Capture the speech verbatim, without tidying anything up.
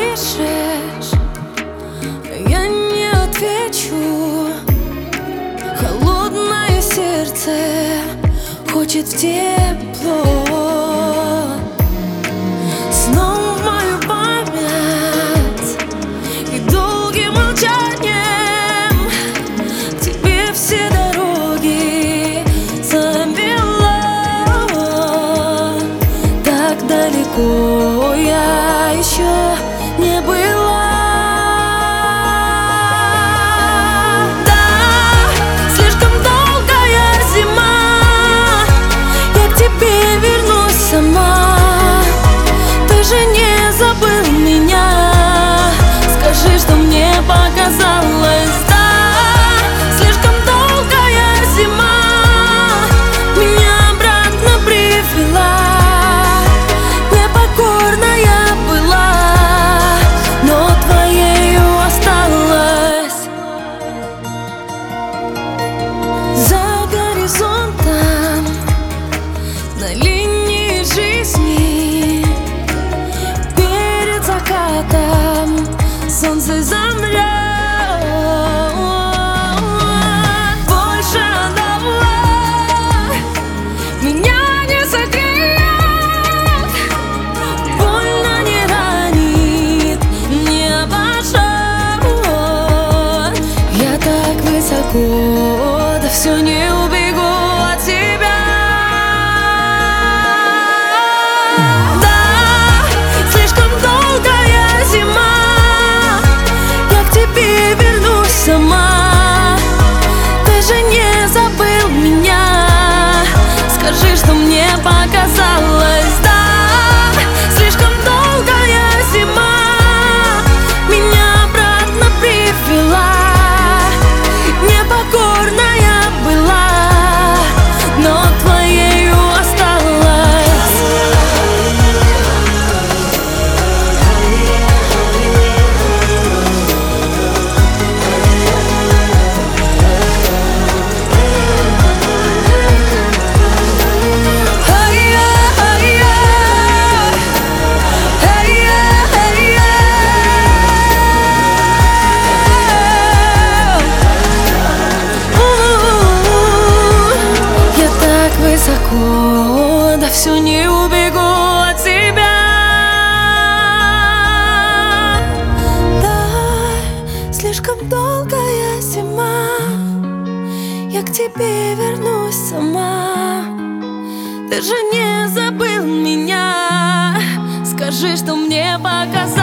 напишешь, я не отвечу. Холодное сердце хочет в тепло. Снова в мою память и долгим молчанием к тебе все дороги замело. Так далеко я еще не была. Скажи, что мне показалось, да, слишком долгая зима меня обратно привела. Непокорная была, но твоею осталась. За горизонтом, на линии жизни, перед закатом солнце замрет. Больше одного меня не согреет, больно не ранит, не обожжет. Я так высоко, да все не убегу от тебя. Сама, ты же не забыл меня. Скажи, что мне показалось, да, слишком долгая зима меня обратно привела. Непокорная была, но твоею осталась. Высоко, да все не убегу от тебя. Да, слишком долгая зима, я к тебе вернусь сама. Ты же не забыл меня. Скажи, что мне показалось.